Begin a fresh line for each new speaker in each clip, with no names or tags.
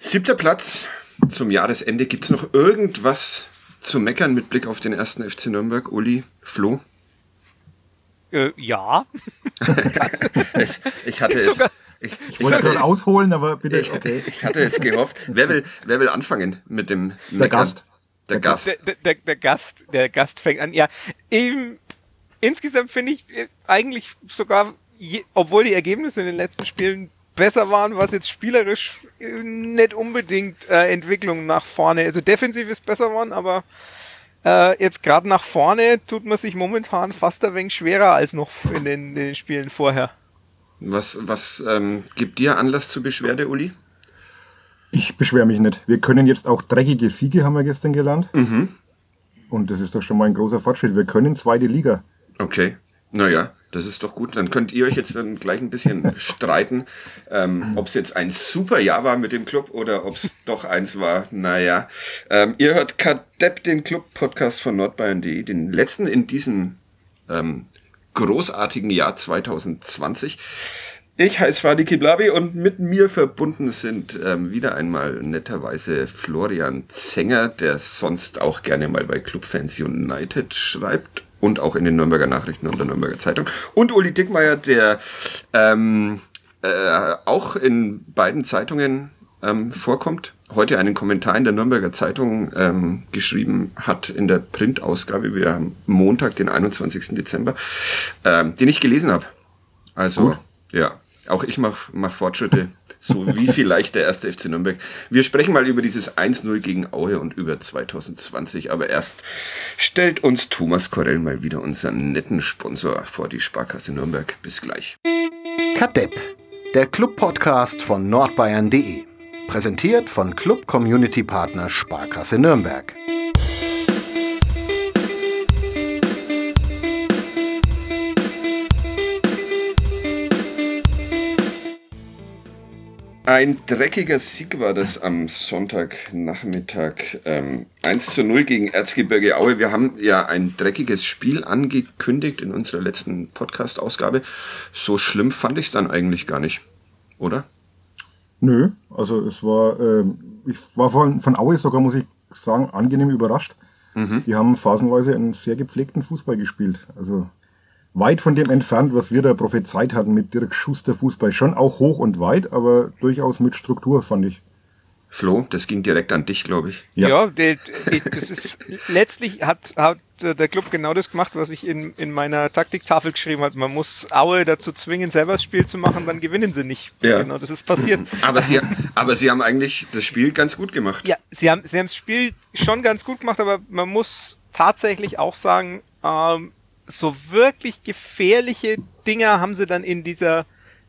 7. Platz zum Jahresende. Gibt es noch irgendwas zu meckern mit Blick auf den 1. FC Nürnberg? Uli, Flo?
Ja.
Ich hatte es...
Ich wollte gerade ausholen, aber bitte, okay.
Ich hatte es gehofft. Wer will anfangen mit dem Meckern? Der Gast.
Der Gast fängt an. Ja, insgesamt finde ich eigentlich sogar, obwohl die Ergebnisse in den letzten Spielen besser waren, was jetzt spielerisch nicht unbedingt Entwicklung nach vorne. Also defensiv ist besser geworden, aber jetzt gerade nach vorne tut man sich momentan fast ein wenig schwerer als noch in den Spielen vorher.
Was gibt dir Anlass zur Beschwerde, Uli?
Ich beschwere mich nicht. Wir können jetzt auch dreckige Siege, haben wir gestern gelernt.
Mhm.
Und das ist doch schon mal ein großer Fortschritt. Wir können 2. Liga.
Okay, naja, das ist doch gut. Dann könnt ihr euch jetzt dann gleich ein bisschen streiten, ob es jetzt ein super Jahr war mit dem Club oder ob es doch eins war. Naja, ihr hört Kadepp, den Club-Podcast von nordbayern.de, den letzten in diesem großartigen Jahr 2020. Ich heiße Fadi Kiblavi und mit mir verbunden sind wieder einmal netterweise Florian Zenger, der sonst auch gerne mal bei Clubfans United schreibt und auch in den Nürnberger Nachrichten und der Nürnberger Zeitung. Und Uli Dickmeyer, der auch in beiden Zeitungen vorkommt. Heute einen Kommentar in der Nürnberger Zeitung geschrieben hat in der Printausgabe. Wir haben Montag, den 21. Dezember, den ich gelesen habe. Also, gut. Ja, auch ich mach Fortschritte, so wie vielleicht der 1. FC Nürnberg. Wir sprechen mal über dieses 1-0 gegen Aue und über 2020. Aber erst stellt uns Thomas Korell mal wieder unseren netten Sponsor vor, die Sparkasse Nürnberg. Bis gleich.
Kadepp, der Club-Podcast von nordbayern.de. Präsentiert von Club-Community-Partner Sparkasse Nürnberg.
Ein dreckiger Sieg war das am Sonntagnachmittag. 1-0 gegen Erzgebirge Aue. Wir haben ja ein dreckiges Spiel angekündigt in unserer letzten Podcast-Ausgabe. So schlimm fand ich es dann eigentlich gar nicht, oder?
Nö, also es war, ich war von Aue sogar, muss ich sagen, angenehm überrascht. Mhm. Die haben phasenweise einen sehr gepflegten Fußball gespielt. Also weit von dem entfernt, was wir da prophezeit hatten mit Dirk Schuster Fußball. Schon auch hoch und weit, aber durchaus mit Struktur, fand ich.
Flo, das ging direkt an dich, glaube ich.
Ja, das ist letztlich hat der Club genau das gemacht, was ich in meiner Taktiktafel geschrieben habe. Man muss Aue dazu zwingen, selber das Spiel zu machen, dann gewinnen sie nicht.
Ja.
Genau, das ist passiert.
Aber sie haben eigentlich das Spiel ganz gut gemacht.
Ja, sie haben das Spiel schon ganz gut gemacht, aber man muss tatsächlich auch sagen, so wirklich gefährliche Dinger haben sie dann in dieser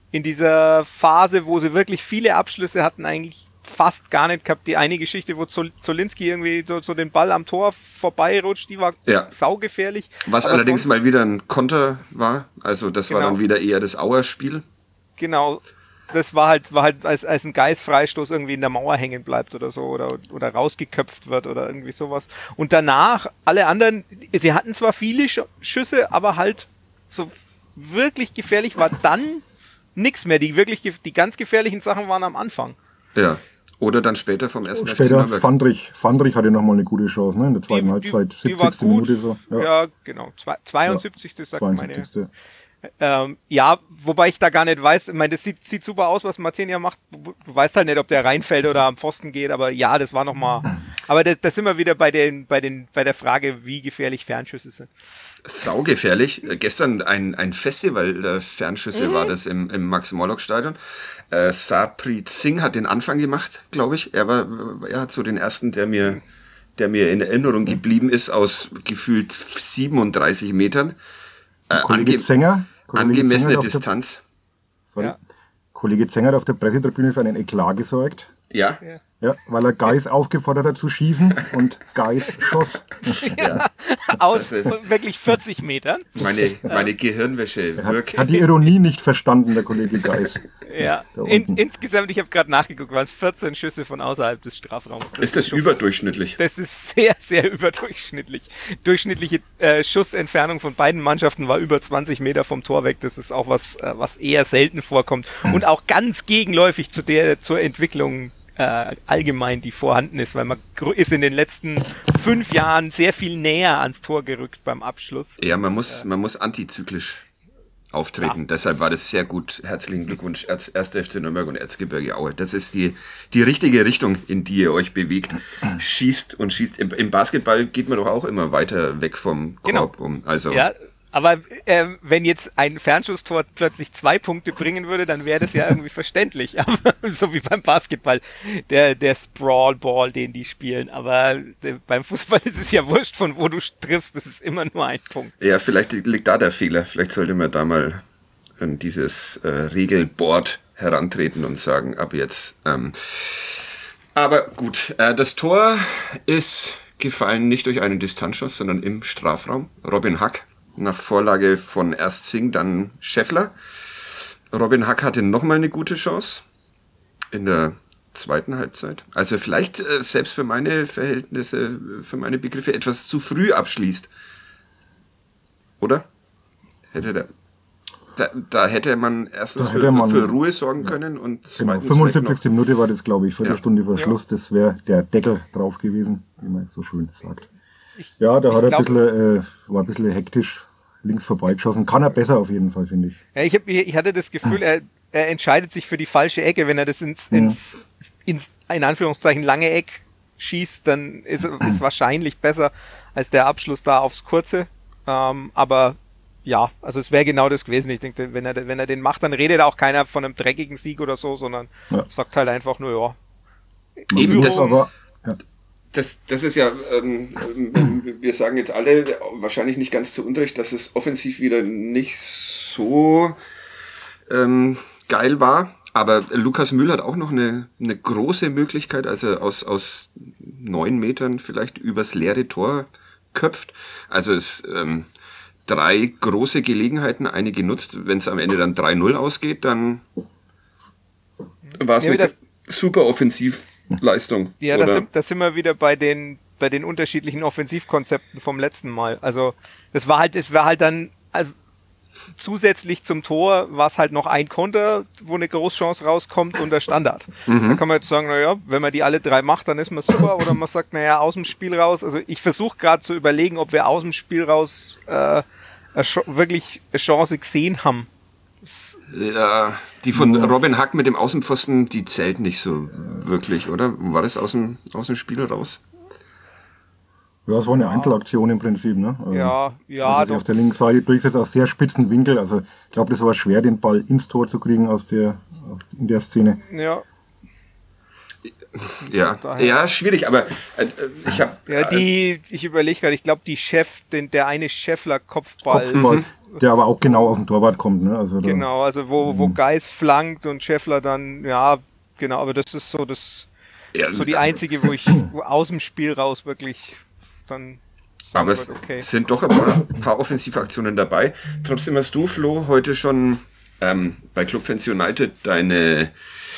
Phase, wo sie wirklich viele Abschlüsse hatten, eigentlich fast gar nicht gehabt. Die eine Geschichte, wo Zolinski irgendwie so den Ball am Tor vorbeirutscht, die war saugefährlich.
Was aber allerdings mal wieder ein Konter war, also das war dann wieder eher das Auer-Spiel.
Genau, das war halt als ein Geist-Freistoß irgendwie in der Mauer hängen bleibt oder so oder rausgeköpft wird oder irgendwie sowas. Und danach, alle anderen, sie hatten zwar viele Schüsse, aber halt so wirklich gefährlich war dann nichts mehr. Die ganz gefährlichen Sachen waren am Anfang.
Ja. Oder dann später vom ersten FC
Nürnberg. Fandrich hatte nochmal eine gute Chance, ne? In der zweiten Halbzeit, 70. Minute so.
Ja, genau. 72.
Ja,
sagt 72. Ja, wobei ich da gar nicht weiß, ich meine, das sieht super aus, was Martinia macht. Du weißt halt nicht, ob der reinfällt oder am Pfosten geht, aber ja, das war nochmal. Aber da sind wir wieder bei der Frage, wie gefährlich Fernschüsse sind.
Saugefährlich. Gestern ein Festival der Fernschüsse war das im Max-Morlock-Stadion. Sarpreet Singh hat den Anfang gemacht, glaube ich. Er hat so den ersten, der mir in Erinnerung geblieben ist, aus gefühlt 37 Metern. Angemessene Distanz.
Kollege Zenger hat auf der Pressetribüne für einen Eklat gesorgt.
Ja.
Ja, weil er Geis aufgefordert hat zu schießen und Geis schoss.
Ja. Aus wirklich 40 Metern.
Meine Gehirnwäsche wirkt.
Hat die Ironie nicht verstanden, der Kollege Geis.
Ja, insgesamt, ich habe gerade nachgeguckt, waren es 14 Schüsse von außerhalb des Strafraums.
Ist das überdurchschnittlich?
Das ist sehr, sehr überdurchschnittlich. Durchschnittliche Schussentfernung von beiden Mannschaften war über 20 Meter vom Tor weg. Das ist auch was eher selten vorkommt und auch ganz gegenläufig zur Entwicklung allgemein, die vorhanden ist, weil man ist in den letzten 5 Jahren sehr viel näher ans Tor gerückt beim Abschluss.
Ja, man muss antizyklisch auftreten. Ja. Deshalb war das sehr gut. Herzlichen Glückwunsch, 1. FC Nürnberg und Erzgebirge Aue. Das ist die richtige Richtung, in die ihr euch bewegt. Schießt und schießt. Im Basketball geht man doch auch immer weiter weg vom Korb.
Genau. Ja, aber wenn jetzt ein Fernschusstor plötzlich 2 Punkte bringen würde, dann wäre das ja irgendwie verständlich. Aber, so wie beim Basketball, der Sprawl-Ball, den die spielen. Aber beim Fußball ist es ja wurscht, von wo du triffst. Das ist immer nur ein Punkt.
Ja, vielleicht liegt da der Fehler. Vielleicht sollte man da mal an dieses Regelboard herantreten und sagen, ab jetzt. Aber gut, das Tor ist gefallen nicht durch einen Distanzschuss, sondern im Strafraum. Robin Hack. Nach Vorlage von erst Singh, dann Scheffler. Robin Hack hatte nochmal eine gute Chance in der zweiten Halbzeit. Also vielleicht selbst für meine Verhältnisse, für meine Begriffe etwas zu früh abschließt. Oder? Da hätte man erstens für Ruhe sorgen können und
genau, 75. Minute war das, glaube ich, Viertelstunde vor Schluss. Das wäre der Deckel drauf gewesen, wie man so schön sagt. Ja, da hat er war ein bisschen hektisch links vorbeigeschossen. Kann er besser auf jeden Fall, finde ich.
Ja, ich hatte das Gefühl, er entscheidet sich für die falsche Ecke. Wenn er das ins in Anführungszeichen lange Eck schießt, dann ist es wahrscheinlich besser als der Abschluss da aufs Kurze. Aber ja, also es wäre genau das gewesen. Ich denke, wenn er den macht, dann redet auch keiner von einem dreckigen Sieg oder so, sondern sagt halt einfach nur, ja.
Eben das, aber Das ist ja, wir sagen jetzt alle, wahrscheinlich nicht ganz zu Unrecht, dass es offensiv wieder nicht so geil war. Aber Lukas Mühl hat auch noch eine große Möglichkeit, als er aus 9 Metern vielleicht übers leere Tor köpft. Also es 3 große Gelegenheiten, eine genutzt. Wenn es am Ende dann 3-0 ausgeht, dann war es eine super Offensivleistung.
Ja, da sind wir wieder bei den unterschiedlichen Offensivkonzepten vom letzten Mal. Also es war halt dann zusätzlich zum Tor war es halt noch ein Konter, wo eine Großchance rauskommt und der Standard. Da kann man jetzt sagen, naja, wenn man die alle 3 macht, dann ist man super. Oder man sagt, naja, aus dem Spiel raus. Also ich versuche gerade zu überlegen, ob wir aus dem Spiel raus wirklich eine Chance gesehen haben.
Ja, die von Robin Hack mit dem Außenpfosten, die zählt nicht so wirklich, oder? War das aus dem Spiel raus?
Ja, es war eine Einzelaktion im Prinzip, ne?
Ja.
Auf der linken Seite durchsetzt aus sehr spitzen Winkel. Also ich glaube, das war schwer, den Ball ins Tor zu kriegen in der Szene.
Ja.
Ja, schwierig, aber ich habe...
Ja, ich überlege gerade, ich glaube, der eine Scheffler-Kopfball...
Der aber auch genau auf den Torwart kommt, ne? Also
genau, also wo Geis flankt und Scheffler dann, ja, genau, aber das ist so die einzige, wo aus dem Spiel raus wirklich dann...
Aber es sind doch ein paar Offensivaktionen dabei. Trotzdem hast du, Flo, heute schon bei Clubfans United deine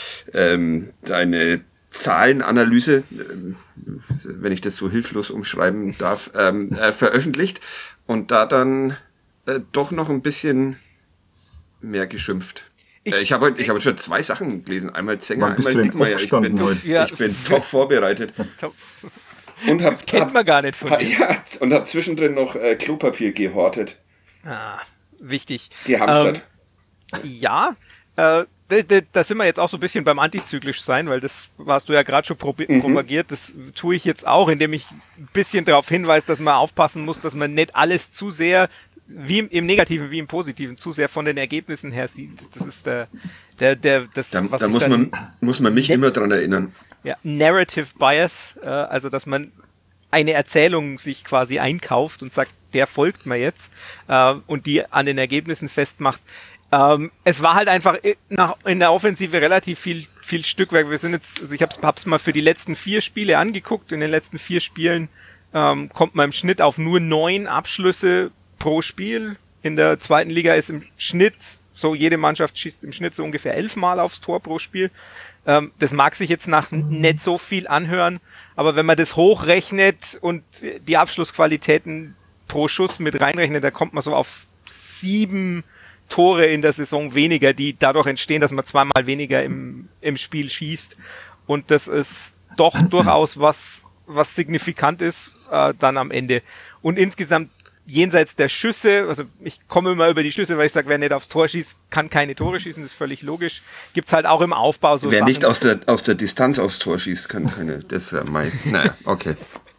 Zahlenanalyse, wenn ich das so hilflos umschreiben darf, veröffentlicht und da dann doch noch ein bisschen mehr geschimpft. Ich habe heute schon 2 Sachen gelesen. Einmal Zenger, einmal Dickmeyer. Ich bin top vorbereitet.
Top. Das kennt man gar nicht von dir.
Ja, und habe zwischendrin noch Klopapier gehortet.
Wichtig.
Gehamstert.
Ja, da sind wir jetzt auch so ein bisschen beim antizyklisch sein, weil das warst du ja gerade schon propagiert. Das tue ich jetzt auch, indem ich ein bisschen darauf hinweise, dass man aufpassen muss, dass man nicht alles zu sehr, wie im Negativen wie im Positiven, zu sehr von den Ergebnissen her sieht. Das ist
da muss man mich immer dran erinnern.
Ja, Narrative Bias, also dass man eine Erzählung sich quasi einkauft und sagt, der folgt mir jetzt und die an den Ergebnissen festmacht. Es war halt einfach in der Offensive relativ viel Stückwerk. Wir sind jetzt, also ich hab's mal für die letzten 4 Spiele angeguckt. In den letzten 4 Spielen kommt man im Schnitt auf nur 9 Abschlüsse pro Spiel. In der zweiten Liga ist im Schnitt, so jede Mannschaft schießt im Schnitt so ungefähr 11 Mal aufs Tor pro Spiel. Das mag sich jetzt nach nicht so viel anhören, aber wenn man das hochrechnet und die Abschlussqualitäten pro Schuss mit reinrechnet, da kommt man so auf 7 Tore in der Saison weniger, die dadurch entstehen, dass man 2-mal weniger im Spiel schießt. und das ist doch durchaus was signifikant ist dann am Ende. Und insgesamt jenseits der Schüsse, also ich komme immer über die Schüsse, weil ich sage, wer nicht aufs Tor schießt, kann keine Tore schießen, das ist völlig logisch. Gibt es halt auch im Aufbau so
Wer
Sachen.
nicht aus der Distanz aufs Tor schießt, kann das wäre mein... Naja, okay.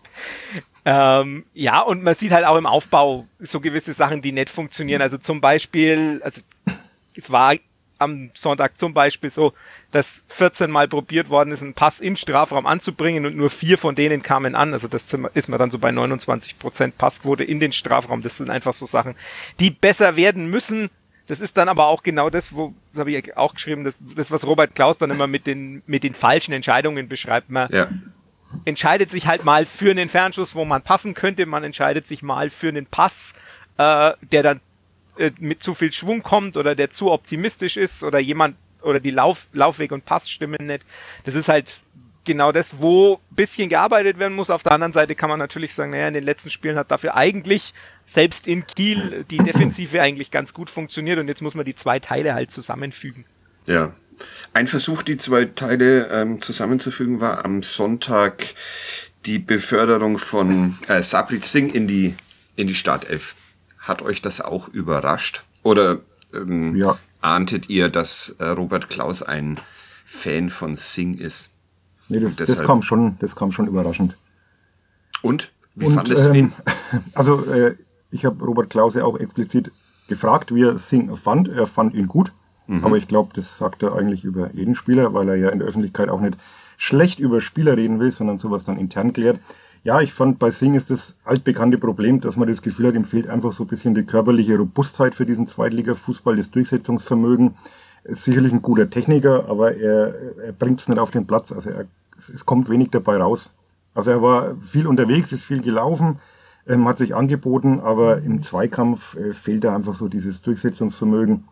Ja, und man sieht halt auch im Aufbau so gewisse Sachen, die nicht funktionieren. Also zum Beispiel, also es war am Sonntag zum Beispiel so, dass 14 Mal probiert worden ist, einen Pass im Strafraum anzubringen und nur 4 von denen kamen an. Also das ist man dann so bei 29% Passquote in den Strafraum. Das sind einfach so Sachen, die besser werden müssen. Das ist dann aber auch genau das, das habe ich auch geschrieben, das was Robert Klaus dann immer mit den falschen Entscheidungen beschreibt. Man entscheidet sich halt mal für einen Fernschuss, wo man passen könnte. Man entscheidet sich mal für einen Pass, der dann mit zu viel Schwung kommt oder der zu optimistisch ist oder die Laufweg und Pass stimmen nicht. Das ist halt genau das, wo ein bisschen gearbeitet werden muss. Auf der anderen Seite kann man natürlich sagen, naja, in den letzten Spielen hat dafür eigentlich, selbst in Kiel, die Defensive eigentlich ganz gut funktioniert und jetzt muss man die 2 Teile halt zusammenfügen.
Ja. Ein Versuch, die 2 Teile zusammenzufügen, war am Sonntag die Beförderung von Sabrit Singh in die Startelf. Hat euch das auch überrascht? Oder ahntet ihr, dass Robert Klaus ein Fan von Singh ist?
Nee, das kam schon überraschend.
Und? Wie fandest du ihn?
Also, ich habe Robert Klaus ja auch explizit gefragt, wie er Singh fand. Er fand ihn gut. Aber ich glaube, das sagt er eigentlich über jeden Spieler, weil er ja in der Öffentlichkeit auch nicht schlecht über Spieler reden will, sondern sowas dann intern klärt. Ja, ich fand, bei Singh ist das altbekannte Problem, dass man das Gefühl hat, ihm fehlt einfach so ein bisschen die körperliche Robustheit für diesen Zweitliga-Fußball, das Durchsetzungsvermögen. Ist sicherlich ein guter Techniker, aber er bringt es nicht auf den Platz. Also es kommt wenig dabei raus. Also er war viel unterwegs, ist viel gelaufen, hat sich angeboten, aber im Zweikampf fehlt er einfach so dieses Durchsetzungsvermögen.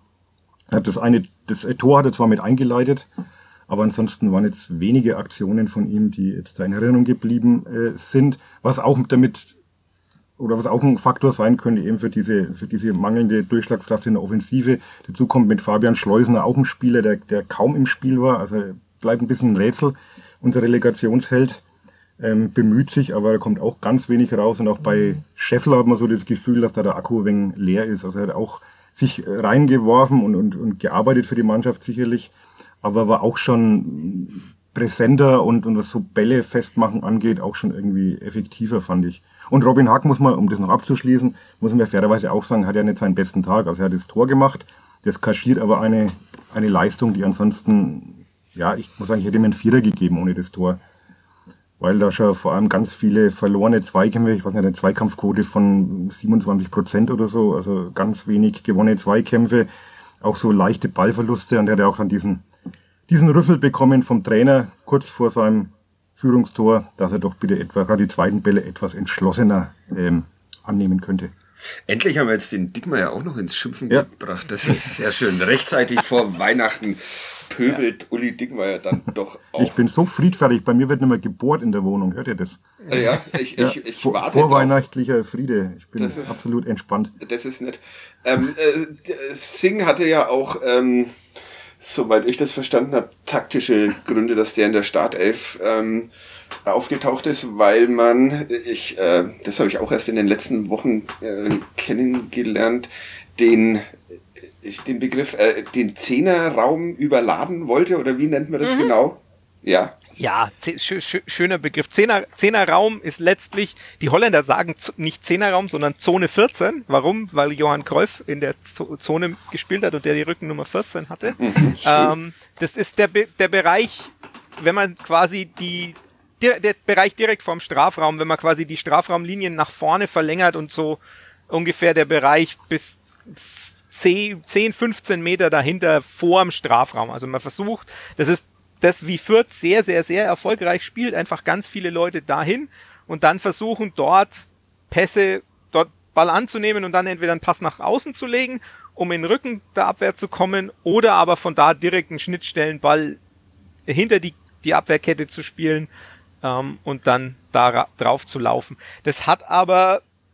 Das Tor hat er zwar mit eingeleitet, aber ansonsten waren jetzt wenige Aktionen von ihm, die jetzt da in Erinnerung geblieben sind, was auch ein Faktor sein könnte eben für diese mangelnde Durchschlagskraft in der Offensive. Dazu kommt mit Fabian Schleusener auch ein Spieler, der kaum im Spiel war, also bleibt ein bisschen ein Rätsel. Unser Relegationsheld bemüht sich, aber da kommt auch ganz wenig raus und auch bei Scheffler hat man so das Gefühl, dass da der Akku ein wenig leer ist. Also er hat auch sich reingeworfen und gearbeitet für die Mannschaft sicherlich, aber war auch schon präsenter und was so Bälle festmachen angeht, auch schon irgendwie effektiver, fand ich. Und Robin Hack muss man, um das noch abzuschließen, muss man fairerweise auch sagen, hat ja nicht seinen besten Tag. Also er hat das Tor gemacht, das kaschiert aber eine Leistung, die ansonsten, ja, ich muss sagen, ich hätte ihm einen Vierer gegeben ohne das Tor. Weil da schon vor allem ganz viele verlorene Zweikämpfe, ich weiß nicht, eine Zweikampfquote von 27% oder so, also ganz wenig gewonnene Zweikämpfe, auch so leichte Ballverluste und er hat ja auch dann diesen Rüffel bekommen vom Trainer kurz vor seinem Führungstor, dass er doch bitte gerade die zweiten Bälle etwas entschlossener annehmen könnte.
Endlich haben wir jetzt den Dickmeyer auch noch ins Schimpfen gebracht. Das ist sehr schön. Rechtzeitig vor Weihnachten pöbelt Uli Dickmeyer dann doch auch.
Ich bin so friedfertig, bei mir wird nicht mehr gebohrt in der Wohnung. Hört ihr das?
Ja, ich warte
vorweihnachtlicher Friede. Ich bin absolut entspannt.
Das ist nett. Singh hatte ja auch, soweit ich das verstanden habe, taktische Gründe, dass der in der Startelf aufgetaucht ist, weil das habe ich auch erst in den letzten Wochen kennengelernt, den Begriff, den Zehnerraum überladen wollte, oder wie nennt man das genau? Ja.
Ja, schöner Begriff. Zehnerraum ist letztlich, die Holländer sagen nicht Zehnerraum, sondern Zone 14. Warum? Weil Johan Cruyff in der Zone gespielt hat und der die Rückennummer 14 hatte. Das ist der Bereich, wenn man quasi der Bereich direkt vorm Strafraum, wenn man quasi die Strafraumlinien nach vorne verlängert und so ungefähr der Bereich bis 10, 15 Meter dahinter vorm Strafraum. Also man versucht, das ist das, wie Fürth sehr, sehr, sehr erfolgreich spielt, einfach ganz viele Leute dahin und dann versuchen dort Ball anzunehmen und dann entweder einen Pass nach außen zu legen, um in den Rücken der Abwehr zu kommen, oder aber von da direkt einen Schnittstellenball hinter die Abwehrkette zu spielen und dann da drauf zu laufen. Das hat aber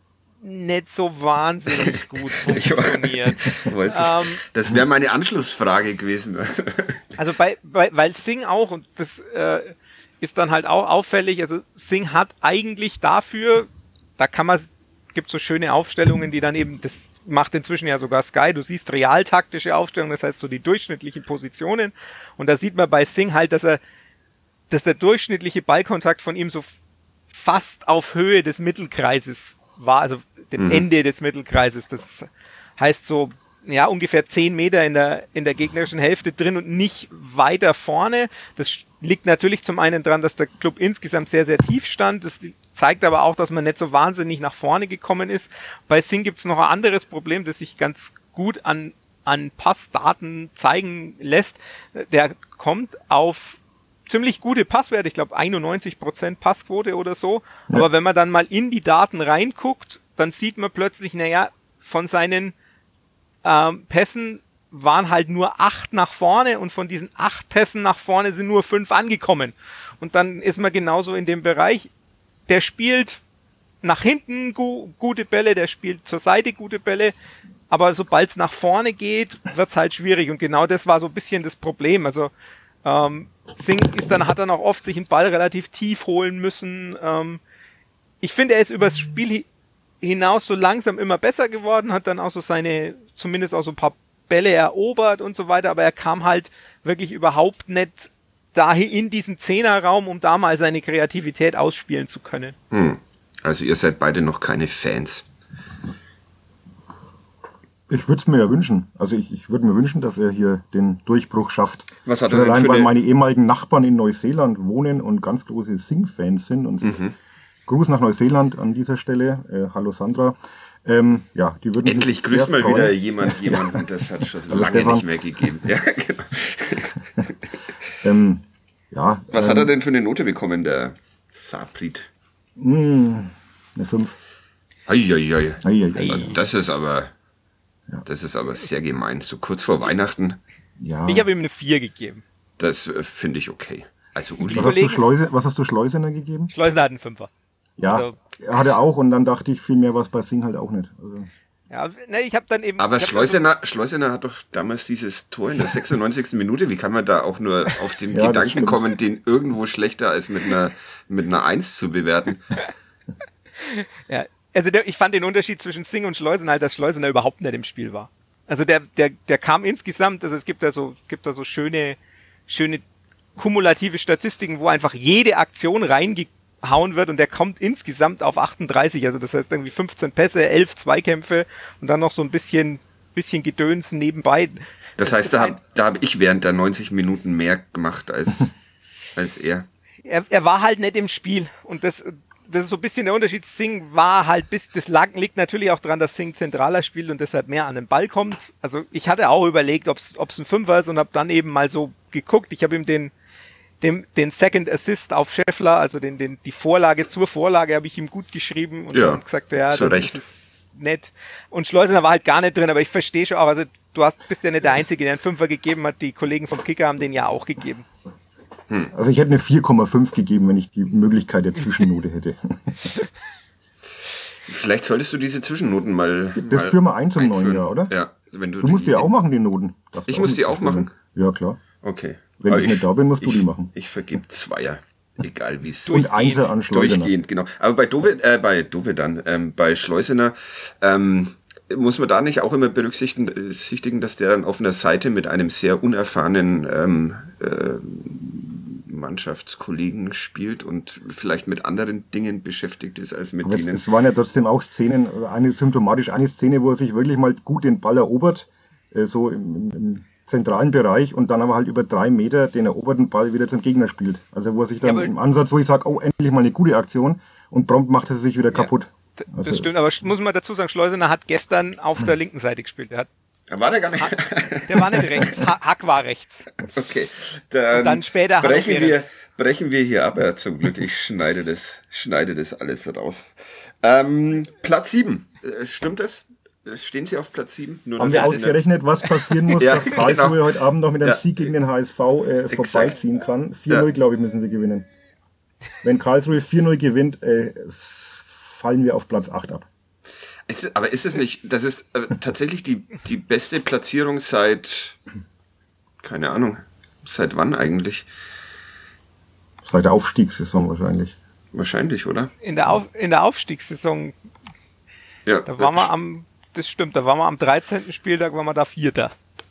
nicht so wahnsinnig gut funktioniert.
Das wäre meine Anschlussfrage gewesen.
Also weil Singh auch, und das ist dann halt auch auffällig, also Singh hat eigentlich dafür, gibt so schöne Aufstellungen, die dann eben, das macht inzwischen ja sogar Sky, du siehst realtaktische Aufstellungen, das heißt so die durchschnittlichen Positionen, und da sieht man bei Singh halt, dass der durchschnittliche Ballkontakt von ihm so fast auf Höhe des Mittelkreises war, also dem Ende des Mittelkreises. Das heißt so, ja, ungefähr 10 Meter in der gegnerischen Hälfte drin und nicht weiter vorne. Das liegt natürlich zum einen daran, dass der Club insgesamt sehr, sehr tief stand. Das zeigt aber auch, dass man nicht so wahnsinnig nach vorne gekommen ist. Bei Singh gibt es noch ein anderes Problem, das sich ganz gut an Passdaten zeigen lässt. Der kommt auf ziemlich gute Passwerte, ich glaube 91% Passquote oder so. Ja. Aber wenn man dann mal in die Daten reinguckt, dann sieht man plötzlich, naja, von seinen Pässen waren halt nur 8 nach vorne, und von diesen 8 Pässen nach vorne sind nur 5 angekommen. Und dann ist man genauso in dem Bereich, der spielt nach hinten gute Bälle, der spielt zur Seite gute Bälle, aber sobald es nach vorne geht, wird es halt schwierig, und genau das war so ein bisschen das Problem. Also Singh hat dann auch oft sich einen Ball relativ tief holen müssen. Ich finde, er ist übers Spiel hinaus so langsam immer besser geworden, hat dann auch so zumindest auch so ein paar Bälle erobert und so weiter, aber er kam halt wirklich überhaupt nicht dahin in diesen Zehnerraum, um da mal seine Kreativität ausspielen zu können.
Also ihr seid beide noch keine Fans.
Ich würde es mir ja wünschen. Also ich würde mir wünschen, dass er hier den Durchbruch schafft.
Was hat er denn
allein, weil meine ehemaligen Nachbarn in Neuseeland wohnen und ganz große Singh-Fans sind. Und Gruß nach Neuseeland an dieser Stelle. Hallo Sandra. Ja, die würden
endlich grüßt mal freuen. Wieder jemanden, das hat schon so lange Stefan. Nicht mehr gegeben. Ja, genau. Was hat er denn für eine Note bekommen, der Saprit?
Eine 5.
Das ist aber sehr gemein. So kurz vor Weihnachten.
Ja.
Ich habe ihm eine 4 gegeben.
Das finde ich okay. Also Uli.
Was hast du Schleusener gegeben?
Schleusener hat einen 5er.
Ja, also, hat er auch, und dann dachte ich, viel mehr was bei Singh halt auch nicht. Also.
Ja, ne, ich habe dann eben...
Aber Schleusener hat doch damals dieses Tor in der 96. Minute, wie kann man da auch nur auf den Gedanken kommen, den irgendwo schlechter als mit einer 1 zu bewerten?
Ja, also ich fand den Unterschied zwischen Singh und Schleusener halt, dass Schleusener überhaupt nicht im Spiel war. Also der kam insgesamt, also es gibt da so schöne kumulative Statistiken, wo einfach jede Aktion reingehauen wird, und der kommt insgesamt auf 38, also das heißt irgendwie 15 Pässe, 11 Zweikämpfe und dann noch so ein bisschen Gedöns nebenbei.
Das heißt, da hab ich während der 90 Minuten mehr gemacht als er.
Er war halt nicht im Spiel, und das ist so ein bisschen der Unterschied. Singh war halt liegt natürlich auch daran, dass Singh zentraler spielt und deshalb mehr an den Ball kommt. Also ich hatte auch überlegt, ob es ein 5er ist, und habe dann eben mal so geguckt. Ich habe ihm den Second Assist auf Scheffler, also die Vorlage zur Vorlage, habe ich ihm gut geschrieben und dann gesagt, ja, das ist nett. Und Schleusener war halt gar nicht drin, aber ich verstehe schon auch, also bist ja nicht der Einzige, der einen 5er gegeben hat. Die Kollegen vom Kicker haben den ja auch gegeben.
Also ich hätte eine 4,5 gegeben, wenn ich die Möglichkeit der Zwischennote hätte.
Vielleicht solltest du diese Zwischennoten mal
führen wir ein zum neuen Jahr, oder?
Ja.
Du musst die auch machen, die Noten.
Ich muss die auch machen?
Ja, klar.
Okay.
Wenn ich nicht da bin, musst du die machen.
Ich vergebe 2er. Egal wie es
und Einser an Schleusener.
Durchgehend, genau. Aber bei Schleusener muss man da nicht auch immer berücksichtigen, dass der dann auf einer Seite mit einem sehr unerfahrenen Mannschaftskollegen spielt und vielleicht mit anderen Dingen beschäftigt ist als mit denen.
Es waren ja trotzdem auch Szenen, eine Szene, wo er sich wirklich mal gut den Ball erobert, so im zentralen Bereich, und dann aber halt über 3 Meter den eroberten Ball wieder zum Gegner spielt. Also wo er sich dann im Ansatz, wo ich sage, oh, endlich mal eine gute Aktion, und prompt macht er sich wieder kaputt.
Das stimmt, aber muss man dazu sagen, Schleusener hat gestern auf der linken Seite gespielt.
War der gar nicht?
Der war nicht rechts, Hack war rechts.
Okay,
dann später
brechen wir hier ab. Ja, zum Glück, ich schneide das alles raus. Platz 7, stimmt es? Stehen Sie auf Platz 7?
Haben wir ausgerechnet, was passieren muss, dass Karlsruhe heute Abend noch mit einem Sieg gegen den HSV vorbeiziehen kann? 4-0, glaube ich, müssen sie gewinnen. Wenn Karlsruhe 4-0 gewinnt, fallen wir auf Platz 8 ab.
Aber ist es nicht, das ist tatsächlich die beste Platzierung seit, keine Ahnung, seit wann eigentlich?
Seit der Aufstiegssaison wahrscheinlich.
Wahrscheinlich, oder?
In der Aufstiegssaison,
Ja.
da waren wir das stimmt, da waren wir am 13. Spieltag, waren wir da Vierter.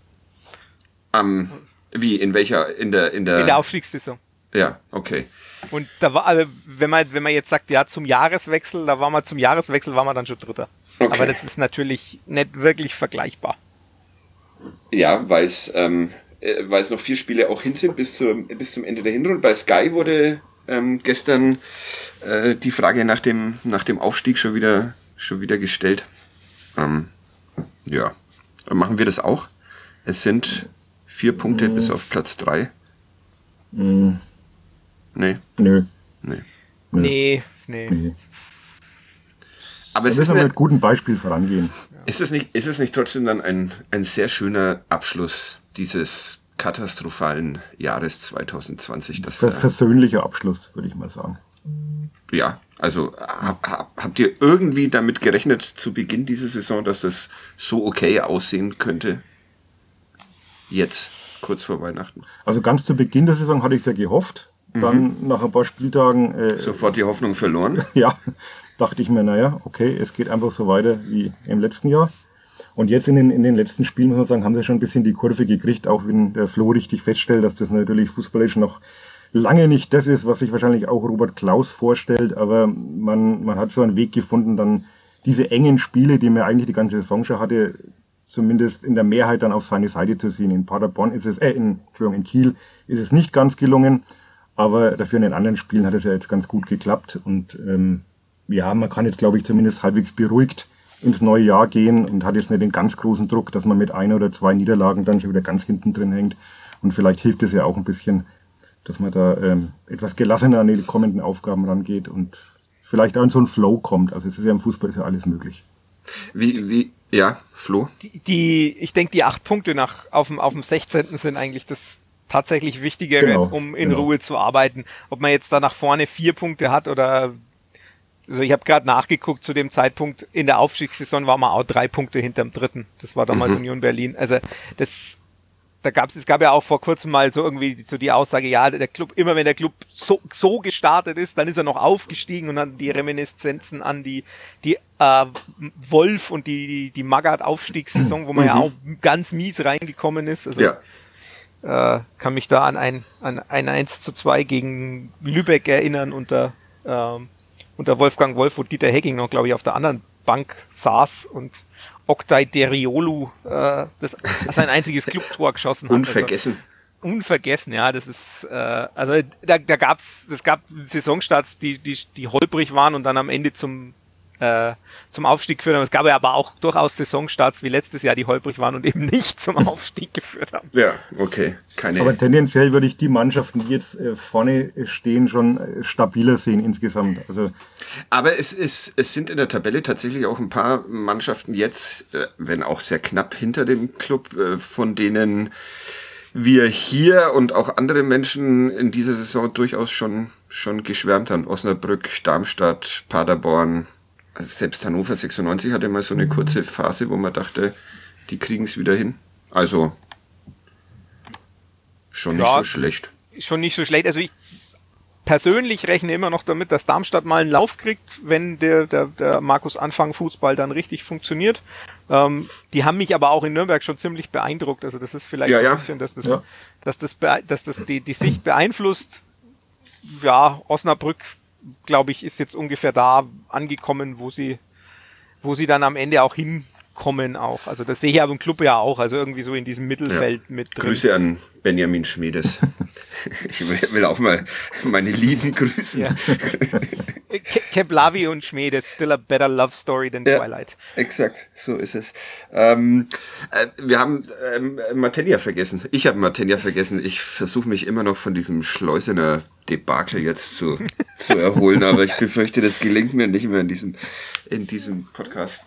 Wie, in welcher, in der
Aufstiegssaison.
Ja, okay.
Und da war, also wenn man jetzt sagt, ja, zum Jahreswechsel waren wir dann schon Dritter.
Okay.
Aber das ist natürlich nicht wirklich vergleichbar.
Ja, weil es noch 4 Spiele auch hin sind bis zum Ende der Hinrunde. Bei Sky wurde gestern die Frage nach dem Aufstieg schon wieder gestellt. Ja, dann machen wir das auch. Es sind 4 Punkte bis auf Platz 3. Nee.
Nö.
Nee.
Aber es
Wir
ist
müssen mit gutem Beispiel vorangehen.
Ist es nicht trotzdem dann ein sehr schöner Abschluss dieses katastrophalen Jahres 2020?
Versöhnlicher Abschluss, würde ich mal sagen.
Ja, also habt ihr irgendwie damit gerechnet zu Beginn dieser Saison, dass das so okay aussehen könnte? Jetzt, kurz vor Weihnachten.
Also ganz zu Beginn der Saison hatte ich es ja gehofft. Dann nach ein paar Spieltagen...
Sofort die Hoffnung verloren?
Ja, dachte ich mir, naja, okay, es geht einfach so weiter wie im letzten Jahr. Und jetzt in den letzten Spielen, muss man sagen, haben sie schon ein bisschen die Kurve gekriegt, auch wenn der Flo richtig feststellt, dass das natürlich fußballisch noch lange nicht das ist, was sich wahrscheinlich auch Robert Klaus vorstellt. Aber man hat so einen Weg gefunden, dann diese engen Spiele, die man eigentlich die ganze Saison schon hatte, zumindest in der Mehrheit dann auf seine Seite zu ziehen. In Paderborn ist es, in Kiel ist es nicht ganz gelungen. Aber dafür in den anderen Spielen hat es ja jetzt ganz gut geklappt. Und man kann jetzt, glaube ich, zumindest halbwegs beruhigt ins neue Jahr gehen und hat jetzt nicht den ganz großen Druck, dass man mit 1 oder 2 Niederlagen dann schon wieder ganz hinten drin hängt. Und vielleicht hilft es ja auch ein bisschen, dass man da etwas gelassener an die kommenden Aufgaben rangeht und vielleicht auch in so einen Flow kommt. Also es ist ja im Fußball ist ja alles möglich.
Ja, Flo?
Ich denke, die 8 Punkte auf dem 16. sind eigentlich das tatsächlich Wichtigere,
Genau,
um in Ruhe zu arbeiten. Ob man jetzt da nach vorne 4 Punkte hat oder, also ich habe gerade nachgeguckt, zu dem Zeitpunkt in der Aufstiegssaison war man auch 3 Punkte hinterm Dritten. Das war damals Union Berlin. Also es gab ja auch vor kurzem mal so irgendwie so die Aussage, ja, der Club, immer wenn der Club so gestartet ist, dann ist er noch aufgestiegen und dann die Reminiszenzen an die Wolf und die Magath-Aufstiegssaison, wo man ja auch ganz mies reingekommen ist. Also
Ja.
kann mich da an ein 1:2 gegen Lübeck erinnern unter Wolfgang Wolf, wo Dieter Hecking noch, glaube ich, auf der anderen Bank saß und Oktay Deriolu sein einziges Clubtor geschossen hat.
Unvergessen.
Also, unvergessen, ja, das ist, also es gab Saisonstarts, die holprig waren und dann am Ende zum Aufstieg geführt haben. Es gab ja aber auch durchaus Saisonstarts wie letztes Jahr, die holprig waren und eben nicht zum Aufstieg geführt haben.
Ja, okay.
Aber tendenziell würde ich die Mannschaften, die jetzt vorne stehen, schon stabiler sehen insgesamt. Also
Aber es sind in der Tabelle tatsächlich auch ein paar Mannschaften jetzt, wenn auch sehr knapp hinter dem Club, von denen wir hier und auch andere Menschen in dieser Saison durchaus schon geschwärmt haben. Osnabrück, Darmstadt, Paderborn. Also selbst Hannover 96 hatte mal so eine kurze Phase, wo man dachte, die kriegen es wieder hin. Also schon nicht so schlecht.
Schon nicht so schlecht. Also ich persönlich rechne immer noch damit, dass Darmstadt mal einen Lauf kriegt, wenn der Markus Anfang Fußball dann richtig funktioniert. Die haben mich aber auch in Nürnberg schon ziemlich beeindruckt. Also das ist vielleicht ein bisschen, dass das die Sicht beeinflusst. Ja, Osnabrück, glaube ich, ist jetzt ungefähr da angekommen, wo sie dann am Ende auch hinkommen auch. Also das sehe ich aber im Club ja auch, also irgendwie so in diesem Mittelfeld mit drin.
Grüße an Benjamin Schmiedes. Ich will auch mal meine Lieben grüßen. Ja.
Keflavi und Schmiedes, still a better love story than Twilight.
Exakt, so ist es. Wir haben Martenja vergessen. Ich habe Martenja vergessen. Ich versuche mich immer noch von diesem Schleusener Debakel jetzt zu erholen, aber ich befürchte, das gelingt mir nicht mehr in diesem Podcast.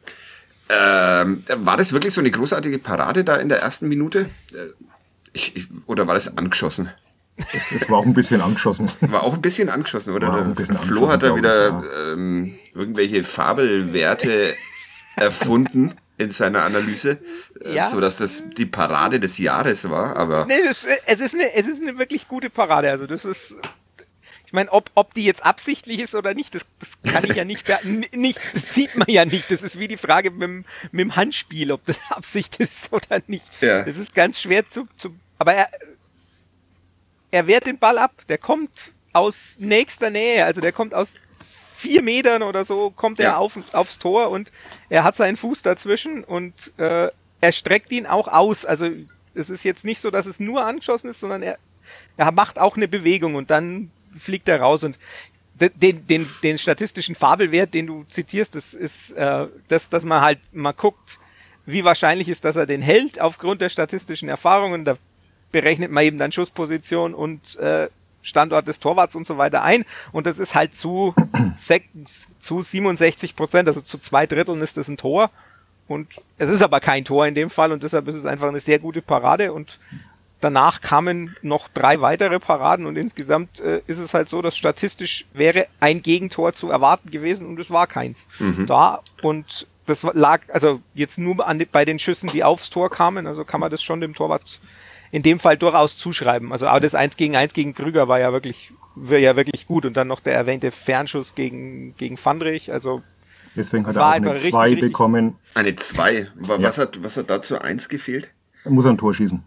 War das wirklich so eine großartige Parade da in der ersten Minute? Oder war das angeschossen?
Es war auch ein bisschen angeschossen.
War auch ein bisschen angeschossen, oder? Flo hat da wieder irgendwelche Fabelwerte erfunden in seiner Analyse,
Ja.
so dass das die Parade des Jahres war, aber
Nee, es ist eine wirklich gute Parade. Also das ist, ich meine, ob die jetzt absichtlich ist oder nicht, das kann ich ja nicht, das sieht man ja nicht. Das ist wie die Frage mit dem Handspiel, ob das Absicht ist oder nicht.
Ja.
Das ist ganz schwer aber er wehrt den Ball ab. Der kommt aus nächster Nähe, also der kommt aus 4 Metern oder so, kommt er aufs Tor und er hat seinen Fuß dazwischen und er streckt ihn auch aus. Also es ist jetzt nicht so, dass es nur angeschossen ist, sondern er macht auch eine Bewegung und dann fliegt er raus. Und den statistischen Fabelwert, den du zitierst, das ist, dass man halt mal guckt, wie wahrscheinlich ist, dass er den hält aufgrund der statistischen Erfahrungen. Da berechnet man eben dann Schussposition und Standort des Torwarts und so weiter ein. Und das ist halt zu 67%, also zu 2/3 ist das ein Tor. Und es ist aber kein Tor in dem Fall und deshalb ist es einfach eine sehr gute Parade und danach kamen noch 3 weitere Paraden und insgesamt ist es halt so, dass statistisch wäre ein Gegentor zu erwarten gewesen und es war keins da und das lag also jetzt nur bei den Schüssen, die aufs Tor kamen, also kann man das schon dem Torwart in dem Fall durchaus zuschreiben. Also aber das 1-gegen-1 gegen Krüger war ja wirklich gut und dann noch der erwähnte Fernschuss gegen Fandrich, also
deswegen hat er auch eine 2 bekommen.
eine 2. Was hat dazu 1 gefehlt?
Er muss ein Tor schießen.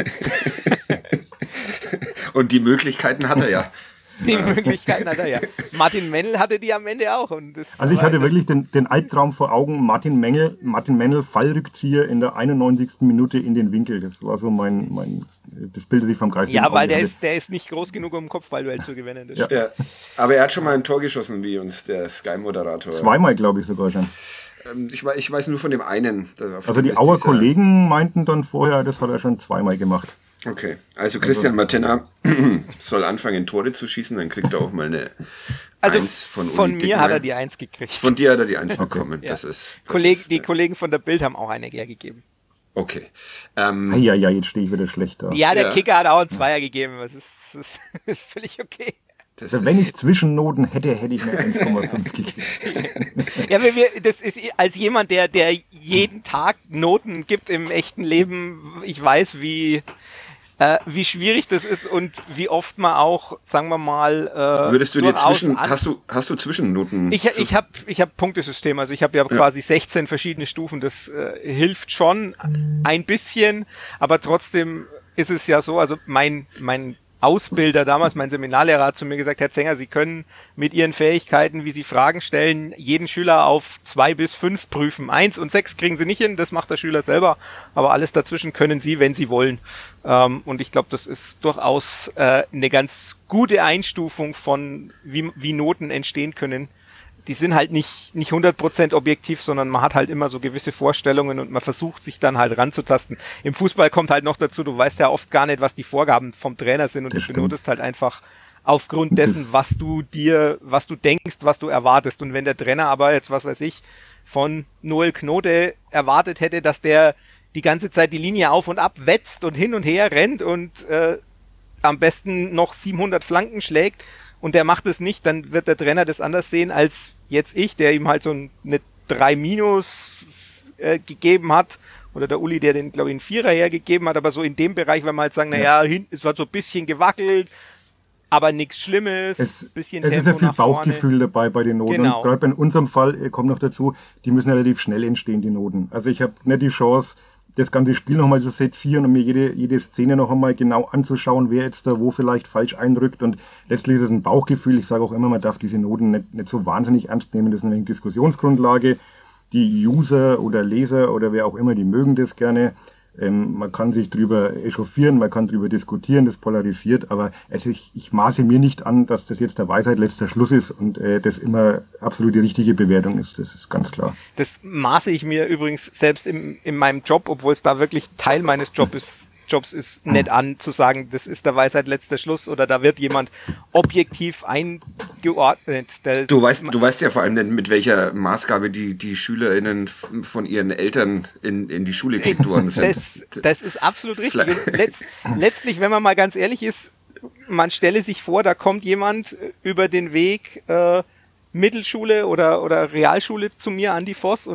Und die Möglichkeiten hat er ja.
Die Möglichkeiten hat er ja. Martin Mennel hatte die am Ende auch. Und
also ich hatte wirklich den Albtraum vor Augen, Martin Mennel, Fallrückzieher in der 91. Minute in den Winkel. Das war so das Bild, das sich vom Geist.
Ja, weil der ist nicht groß genug, um ein Kopfballduell zu gewinnen.
Ja. Aber er hat schon mal ein Tor geschossen, wie uns der Sky-Moderator.
2-mal, glaube ich, sogar schon.
Ich weiß nur von dem einen.
Also die Auer Kollegen meinten dann vorher, das hat er schon 2-mal gemacht.
Okay, also Christian Martenna soll anfangen, Tore zu schießen, dann kriegt er auch mal eine 1 von Uli
Von mir
Dickmeyer.
hat er die 1 gekriegt.
Von dir hat er die 1 bekommen.
Ja.
Die
Kollegen von der Bild haben auch eine gegeben.
Okay.
Ja, jetzt stehe ich wieder schlecht da.
Ja, der Kicker hat auch einen Zweier gegeben. Das ist völlig okay.
Also wenn ich Zwischennoten hätte ich eine 1,5 gegeben.
Ja, das ist als jemand, der jeden Tag Noten gibt im echten Leben, ich weiß, wie schwierig das ist und wie oft man auch, sagen wir mal,
würdest du dir hast du Zwischennoten?
Ich hab Punktesystem, also ich habe ja quasi 16 verschiedene Stufen, das hilft schon ein bisschen, aber trotzdem ist es ja so, also mein Ausbilder damals, mein Seminarlehrer hat zu mir gesagt, Herr Zenger, Sie können mit Ihren Fähigkeiten, wie Sie Fragen stellen, jeden Schüler auf 2 bis 5 prüfen. 1 und 6 kriegen Sie nicht hin, das macht der Schüler selber, aber alles dazwischen können Sie, wenn Sie wollen. Und ich glaube, das ist durchaus eine ganz gute Einstufung von, wie Noten entstehen können. Die sind halt nicht 100% objektiv, sondern man hat halt immer so gewisse Vorstellungen und man versucht sich dann halt ranzutasten. Im Fußball kommt halt noch dazu, du weißt ja oft gar nicht, was die Vorgaben vom Trainer sind und du benotest halt einfach aufgrund dessen, was du denkst, was du erwartest. Und wenn der Trainer aber jetzt, was weiß ich, von Noel Knote erwartet hätte, dass der die ganze Zeit die Linie auf und ab wetzt und hin und her rennt und am besten noch 700 Flanken schlägt, und der macht es nicht, dann wird der Trainer das anders sehen als jetzt ich, der ihm halt so eine 3- gegeben hat, oder der Uli, der den, glaube ich, einen 4er hergegeben hat, aber so in dem Bereich, wenn man halt sagen, naja, es war so ein bisschen gewackelt, aber nichts Schlimmes, bisschen
Es ist ja viel Bauchgefühl dabei bei den Noten.
Genau.
Und gerade in unserem Fall kommt noch dazu, die müssen relativ schnell entstehen, die Noten. Also ich habe nicht die Chance, das ganze Spiel nochmal zu sezieren und mir jede Szene noch einmal genau anzuschauen, wer jetzt da wo vielleicht falsch einrückt. Und letztlich ist es ein Bauchgefühl. Ich sage auch immer, man darf diese Noten nicht so wahnsinnig ernst nehmen. Das ist eine Diskussionsgrundlage. Die User oder Leser oder wer auch immer, die mögen das gerne. Man kann sich drüber echauffieren, man kann drüber diskutieren, das polarisiert, aber ich maße mir nicht an, dass das jetzt der Weisheit letzter Schluss ist und das immer absolut die richtige Bewertung ist, das ist ganz klar.
Das maße ich mir übrigens selbst in meinem Job, obwohl es da wirklich Teil meines Jobs ist, nicht an, zu sagen, das ist der Weisheit letzter Schluss oder da wird jemand objektiv eingeordnet.
Du weißt ja vor allem nicht, mit welcher Maßgabe die SchülerInnen von ihren Eltern in die Schule geschickt worden sind.
Das ist absolut richtig. Letztlich, wenn man mal ganz ehrlich ist, man stelle sich vor, da kommt jemand über den Weg Mittelschule oder Realschule zu mir an die Voss und hat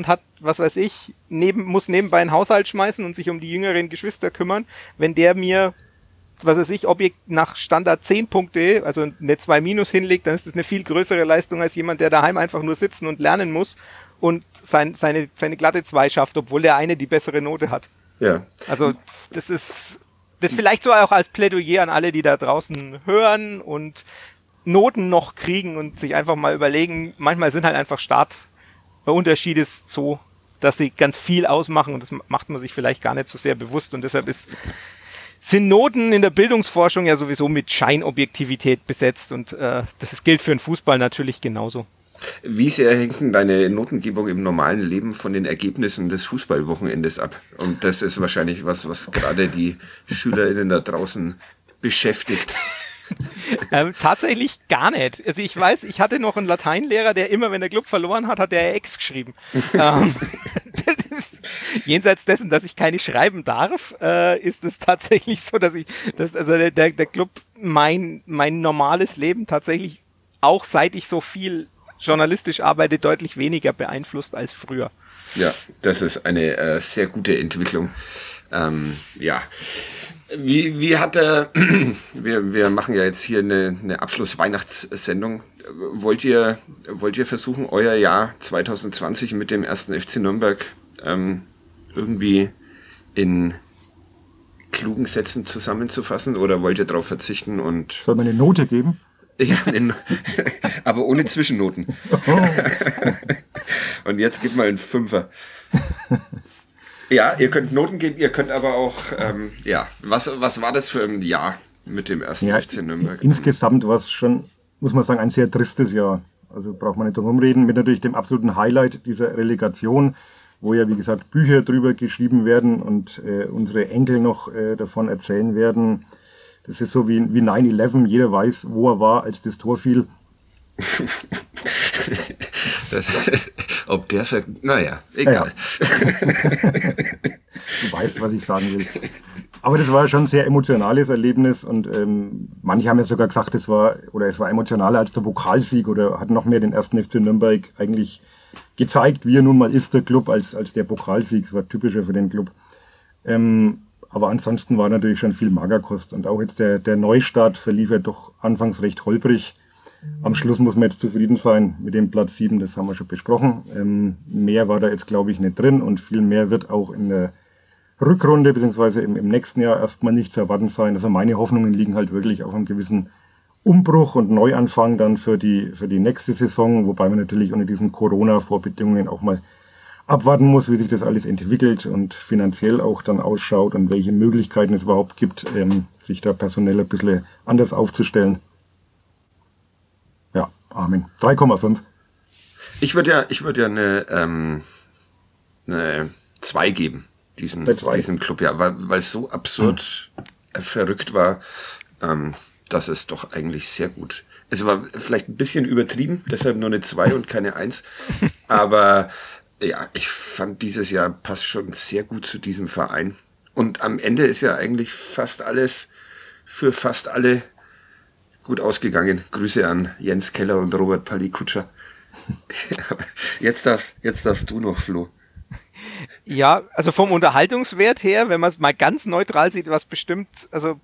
was weiß ich, muss nebenbei einen Haushalt schmeißen und sich um die jüngeren Geschwister kümmern, wenn der mir, was weiß ich, Objekt nach Standard 10 Punkte, also eine 2- hinlegt, dann ist das eine viel größere Leistung als jemand, der daheim einfach nur sitzen und lernen muss und seine glatte 2 schafft, obwohl der eine die bessere Note hat.
Ja.
Also das ist vielleicht so auch als Plädoyer an alle, die da draußen hören und Noten noch kriegen und sich einfach mal überlegen, manchmal sind halt einfach Startunterschiede so, dass sie ganz viel ausmachen und das macht man sich vielleicht gar nicht so sehr bewusst und deshalb sind Noten in der Bildungsforschung ja sowieso mit Scheinobjektivität besetzt und das gilt für den Fußball natürlich genauso.
Wie sehr hängt denn deine Notengebung im normalen Leben von den Ergebnissen des Fußballwochenendes ab? Und das ist wahrscheinlich was gerade die SchülerInnen da draußen beschäftigt.
Tatsächlich gar nicht. Also ich weiß, ich hatte noch einen Lateinlehrer, der immer, wenn der Club verloren hat, hat er X geschrieben. Jenseits dessen, dass ich keine schreiben darf, ist es tatsächlich so, dass der Club mein normales Leben tatsächlich, auch seit ich so viel journalistisch arbeite, deutlich weniger beeinflusst als früher.
Ja, das ist eine sehr gute Entwicklung. Ja. Wie hat wir machen ja jetzt hier eine Abschluss-Weihnachtssendung. Wollt ihr versuchen, euer Jahr 2020 mit dem 1. FC Nürnberg irgendwie in klugen Sätzen zusammenzufassen oder wollt ihr darauf verzichten und...
Soll man eine Note geben?
Ja, aber ohne Zwischennoten. Und jetzt gib mal einen 5er. Ja, ihr könnt Noten geben, ihr könnt aber auch, was war das für ein Jahr mit dem 1. FC Nürnberg?
Insgesamt war es schon, muss man sagen, ein sehr tristes Jahr. Also braucht man nicht drum rumreden, mit natürlich dem absoluten Highlight dieser Relegation, wo ja, wie gesagt, Bücher drüber geschrieben werden und unsere Enkel noch davon erzählen werden. Das ist so wie 9/11, jeder weiß, wo er war, als das Tor fiel.
Naja, egal.
Ja. Du weißt, was ich sagen will. Aber das war schon ein sehr emotionales Erlebnis und manche haben ja sogar gesagt, es war emotionaler als der Pokalsieg oder hat noch mehr den 1. FC Nürnberg eigentlich gezeigt, wie er nun mal ist, der Club, als der Pokalsieg. Es war typischer für den Club. Aber ansonsten war natürlich schon viel Magerkost und auch jetzt der Neustart verlief ja doch anfangs recht holprig. Am Schluss muss man jetzt zufrieden sein mit dem Platz 7, das haben wir schon besprochen. Mehr war da jetzt, glaube ich, nicht drin und viel mehr wird auch in der Rückrunde bzw. im nächsten Jahr erstmal nicht zu erwarten sein. Also meine Hoffnungen liegen halt wirklich auf einem gewissen Umbruch und Neuanfang dann für die nächste Saison, wobei man natürlich unter diesen Corona-Vorbedingungen auch mal abwarten muss, wie sich das alles entwickelt und finanziell auch dann ausschaut und welche Möglichkeiten es überhaupt gibt, sich da personell ein bisschen anders aufzustellen. Ja, Amen. 3,5.
Ich würde ja eine 2 geben, diesem Club, ja, weil es so absurd verrückt war, dass es doch eigentlich sehr gut. Es war vielleicht ein bisschen übertrieben, deshalb nur eine 2 und keine 1. Aber ja, ich fand dieses Jahr passt schon sehr gut zu diesem Verein. Und am Ende ist ja eigentlich fast alles für fast alle gut ausgegangen. Grüße an Jens Keller und Robert Palikutscher. Jetzt darfst du noch, Flo.
Ja, also vom Unterhaltungswert her, wenn man es mal ganz neutral sieht, was bestimmt, also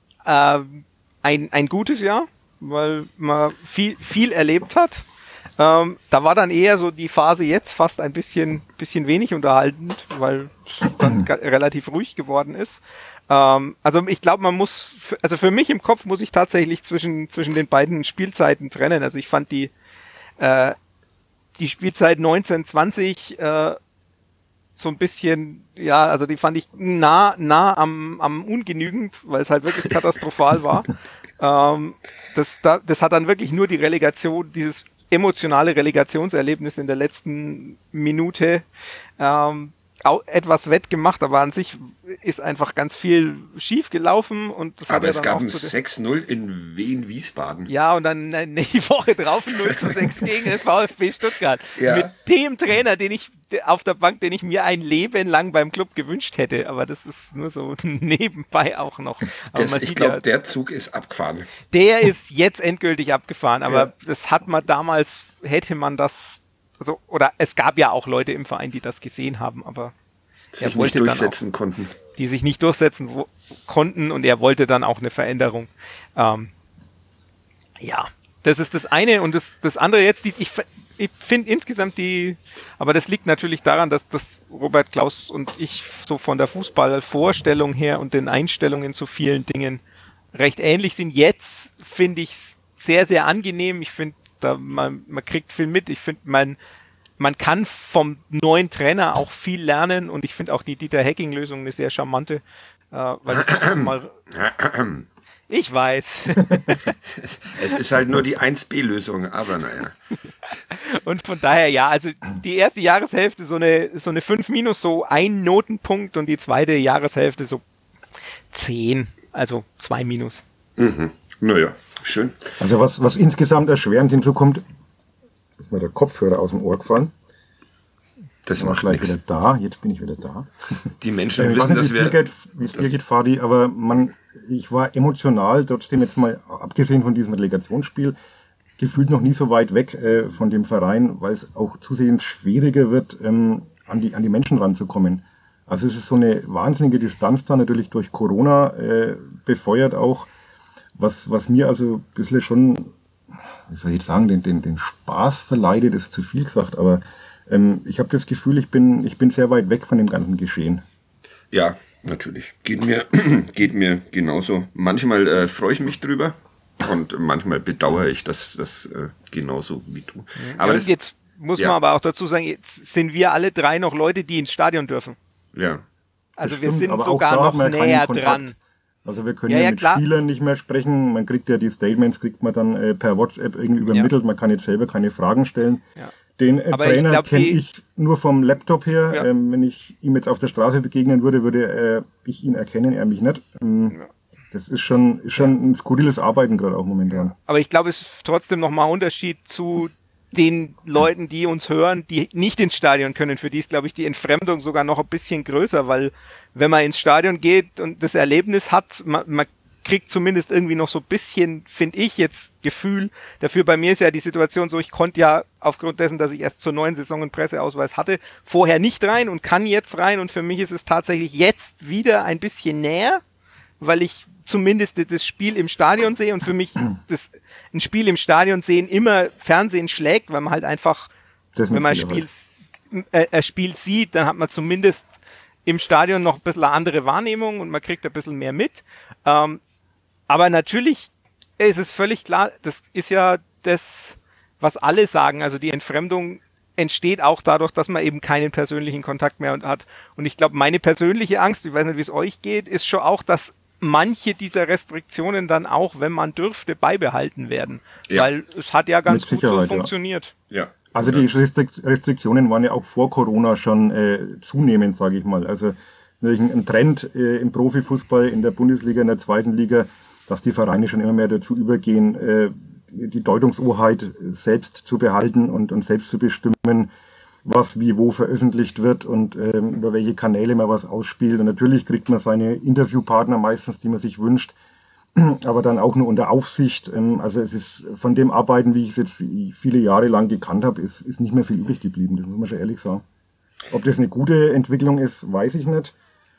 ein gutes Jahr, weil man viel erlebt hat. Da war dann eher so die Phase jetzt fast ein bisschen wenig unterhaltend, weil es dann relativ ruhig geworden ist. Also ich glaube, man muss, also für mich im Kopf muss ich tatsächlich zwischen den beiden Spielzeiten trennen. Also ich fand die Spielzeit 1920 so ein bisschen, ja, also die fand ich nah am ungenügend, weil es halt wirklich katastrophal war. Das hat dann wirklich nur die Relegation, dieses emotionale Relegationserlebnis in der letzten Minute auch etwas wettgemacht, aber an sich ist einfach ganz viel schief gelaufen.
Aber es gab ein 6-0 in Wien-Wiesbaden.
Ja, und dann die Woche drauf 0-6 gegen den VfB Stuttgart. Ja. Mit dem Trainer, auf der Bank, den ich mir ein Leben lang beim Club gewünscht hätte. Aber das ist nur so nebenbei auch noch.
Ich glaube, der Zug ist abgefahren.
Der ist jetzt endgültig abgefahren, aber das hat man damals, hätte man das also, oder es gab ja auch Leute im Verein, die das gesehen haben, aber
sich nicht durchsetzen konnten.
Die sich nicht durchsetzen konnten und er wollte dann auch eine Veränderung. Ja, das ist das eine und das andere jetzt, ich finde insgesamt aber das liegt natürlich daran, dass Robert Klaus und ich so von der Fußballvorstellung her und den Einstellungen zu vielen Dingen recht ähnlich sind. Jetzt finde ich es sehr, sehr angenehm. Ich finde, man kriegt viel mit. Ich finde, man kann vom neuen Trainer auch viel lernen und ich finde auch die Dieter-Hecking-Lösung eine sehr charmante, weil es mal ich weiß.
Es ist halt nur die 1B-Lösung, aber naja.
Und von daher, ja, also die erste Jahreshälfte so eine 5-, so ein Notenpunkt und die zweite Jahreshälfte so 10, also 2-.
Mhm. Naja, schön.
Also was insgesamt erschwerend hinzukommt, ist mir der Kopfhörer aus dem Ohr gefallen.
Das
war
macht
gleich
nichts.
wieder da, jetzt bin ich wieder da.
Die Menschen wissen, dass wir...
Wie es dir geht, Fadi, aber ich war emotional, trotzdem jetzt mal, abgesehen von diesem Relegationsspiel, gefühlt noch nie so weit weg von dem Verein, weil es auch zusehends schwieriger wird, an die Menschen ranzukommen. Also es ist so eine wahnsinnige Distanz da, natürlich durch Corona befeuert auch, was mir also ein bisschen schon, wie soll ich jetzt sagen, den Spaß verleidet, ist zu viel gesagt, aber ich habe das Gefühl, ich bin sehr weit weg von dem ganzen Geschehen.
Ja, natürlich. Geht mir genauso. Manchmal freue ich mich drüber und manchmal bedauere ich das genauso wie du. Aber
ja, jetzt muss man aber auch dazu sagen, jetzt sind wir alle drei noch Leute, die ins Stadion dürfen.
Ja.
Also
Das
wir
stimmt,
sind
aber
sogar
auch da
noch näher
Kontakt.
dran.
Also wir können mit
klar.
Spielern nicht mehr sprechen. Man kriegt ja die Statements, kriegt man dann per WhatsApp irgendwie übermittelt. Man kann jetzt selber keine Fragen stellen.
Ja.
Den Trainer kenne ich nur vom Laptop her.
Ja.
Wenn ich ihm jetzt auf der Straße begegnen würde ich ihn erkennen, er mich nicht. Das ist schon ein skurriles Arbeiten gerade auch momentan.
Aber ich glaube, es ist trotzdem nochmal ein Unterschied zu den Leuten, die uns hören, die nicht ins Stadion können. Für die ist, glaube ich, die Entfremdung sogar noch ein bisschen größer, weil wenn man ins Stadion geht und das Erlebnis hat, man kriegt zumindest irgendwie noch so ein bisschen, finde ich jetzt, Gefühl dafür. Bei mir ist ja die Situation so, ich konnte ja aufgrund dessen, dass ich erst zur neuen Saison einen Presseausweis hatte, vorher nicht rein und kann jetzt rein und für mich ist es tatsächlich jetzt wieder ein bisschen näher, weil ich zumindest das Spiel im Stadion sehe und für mich ein Spiel im Stadion sehen immer Fernsehen schlägt, weil man halt einfach, wenn man ein Spiel sieht, dann hat man zumindest im Stadion noch ein bisschen eine andere Wahrnehmung und man kriegt ein bisschen mehr mit. Aber natürlich ist es völlig klar, das ist ja das, was alle sagen, also die Entfremdung entsteht auch dadurch, dass man eben keinen persönlichen Kontakt mehr hat. Und ich glaube, meine persönliche Angst, ich weiß nicht, wie es euch geht, ist schon auch, dass manche dieser Restriktionen dann auch, wenn man dürfte, beibehalten werden. Ja. Weil es hat ja ganz gut so funktioniert.
Ja.
Also die Restriktionen waren ja auch vor Corona schon zunehmend, sage ich mal. Also ein Trend im Profifußball, in der Bundesliga, in der zweiten Liga, dass die Vereine schon immer mehr dazu übergehen, die Deutungshoheit selbst zu behalten und selbst zu bestimmen, was wie wo veröffentlicht wird und über welche Kanäle man was ausspielt. Und natürlich kriegt man seine Interviewpartner meistens, die man sich wünscht, aber dann auch nur unter Aufsicht. Also es ist von dem Arbeiten, wie ich es jetzt viele Jahre lang gekannt habe, ist nicht mehr viel übrig geblieben. Das muss man schon ehrlich sagen. Ob das eine gute Entwicklung ist, weiß ich nicht.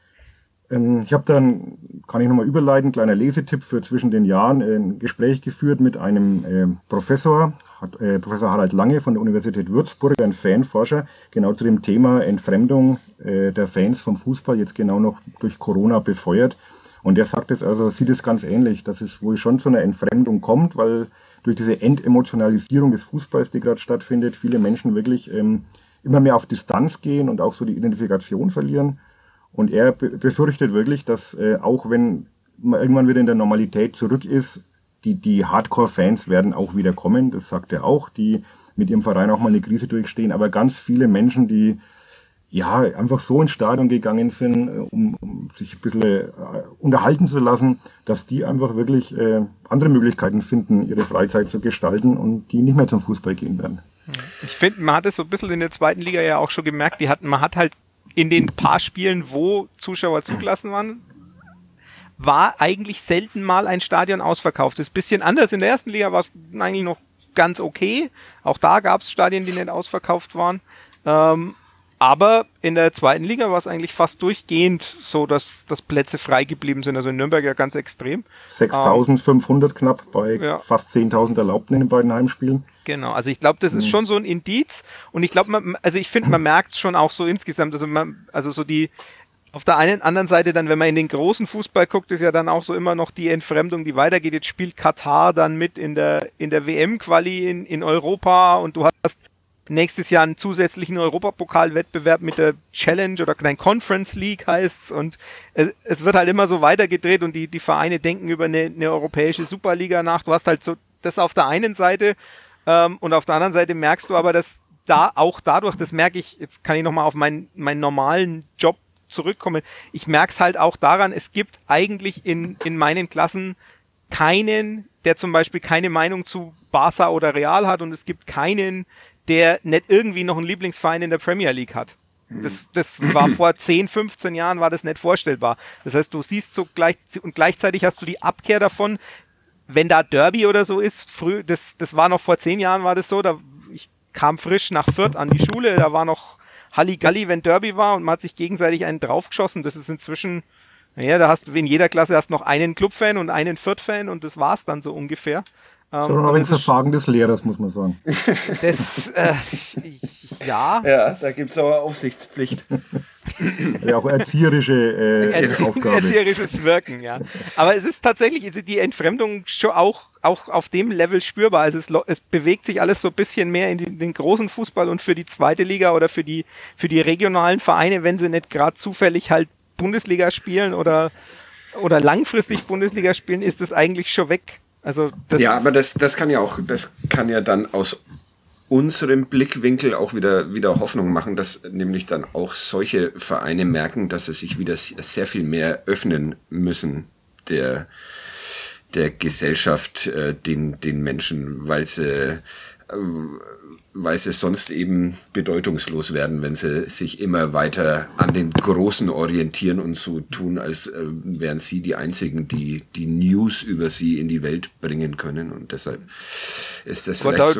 Ich habe dann, kann ich nochmal überleiten, kleiner Lesetipp für zwischen den Jahren, ein Gespräch geführt mit einem Professor Harald Lange von der Universität Würzburg, ein Fanforscher, genau zu dem Thema Entfremdung der Fans vom Fußball, jetzt genau noch durch Corona befeuert. Und der sagt es also, sieht es ganz ähnlich, dass es wohl schon zu einer Entfremdung kommt, weil durch diese Entemotionalisierung des Fußballs, die gerade stattfindet, viele Menschen wirklich immer mehr auf Distanz gehen und auch so die Identifikation verlieren. Und er befürchtet wirklich, dass auch wenn man irgendwann wieder in der Normalität zurück ist, die Hardcore-Fans werden auch wieder kommen, das sagt er auch, die mit ihrem Verein auch mal eine Krise durchstehen, aber ganz viele Menschen, die ja einfach so ins Stadion gegangen sind, um sich ein bisschen unterhalten zu lassen, dass die einfach wirklich andere Möglichkeiten finden, ihre Freizeit zu gestalten und die nicht mehr zum Fußball gehen werden.
Ich finde, man hat es so ein bisschen in der zweiten Liga ja auch schon gemerkt, man hat halt in den paar Spielen, wo Zuschauer zugelassen waren, war eigentlich selten mal ein Stadion ausverkauft. Das ist ein bisschen anders. In der ersten Liga war es eigentlich noch ganz okay. Auch da gab es Stadien, die nicht ausverkauft waren. Aber in der zweiten Liga war es eigentlich fast durchgehend so, dass Plätze frei geblieben sind. Also in Nürnberg ja ganz extrem.
6.500 knapp bei fast 10.000 Erlaubten in den beiden Heimspielen.
Genau, also ich glaube, das ist schon so ein Indiz. Und ich glaube, ich finde, man merkt es schon auch so insgesamt. Also so die auf der einen anderen Seite dann, wenn man in den großen Fußball guckt, ist ja dann auch so immer noch die Entfremdung, die weitergeht. Jetzt spielt Katar dann mit in der WM-Quali in Europa und du hast nächstes Jahr einen zusätzlichen Europapokalwettbewerb mit der Challenge oder nein, Conference League heißt's und es wird halt immer so weitergedreht und die Vereine denken über eine europäische Superliga nach. Du hast halt so das auf der einen Seite und auf der anderen Seite merkst du aber, dass da auch dadurch, das merke ich, jetzt kann ich nochmal auf meinen normalen Job zurückkommen, ich merke es halt auch daran, es gibt eigentlich in meinen Klassen keinen, der zum Beispiel keine Meinung zu Barca oder Real hat und es gibt keinen, der nicht irgendwie noch einen Lieblingsverein in der Premier League hat. Das war vor 10, 15 Jahren war das nicht vorstellbar. Das heißt, du siehst so und gleichzeitig hast du die Abkehr davon, wenn da Derby oder so ist, das war noch vor 10 Jahren war das so, ich kam frisch nach Fürth an die Schule, da war noch Halligalli, wenn Derby war und man hat sich gegenseitig einen draufgeschossen. Das ist inzwischen, da hast du in jeder Klasse noch einen Clubfan und einen Fürth-Fan und das war's dann so ungefähr.
So noch ein Versagen des Lehrers, muss man sagen.
Das, ja.
Ja, da gibt es aber Aufsichtspflicht.
Ja, auch erzieherische Aufgabe.
Erzieherisches Wirken, ja. Aber es ist tatsächlich, die Entfremdung schon auch auf dem Level spürbar. Also es bewegt sich alles so ein bisschen mehr in den großen Fußball und für die zweite Liga oder für die regionalen Vereine, wenn sie nicht gerade zufällig halt Bundesliga spielen oder langfristig Bundesliga spielen, ist das eigentlich schon weg. Also
aber das kann ja dann aus unserem Blickwinkel auch wieder Hoffnung machen, dass nämlich dann auch solche Vereine merken, dass sie sich wieder sehr viel mehr öffnen müssen der Gesellschaft, den Menschen, weil sie sonst eben bedeutungslos werden, wenn sie sich immer weiter an den Großen orientieren und so tun, als wären sie die Einzigen, die News über sie in die Welt bringen können. Und deshalb ist das vielleicht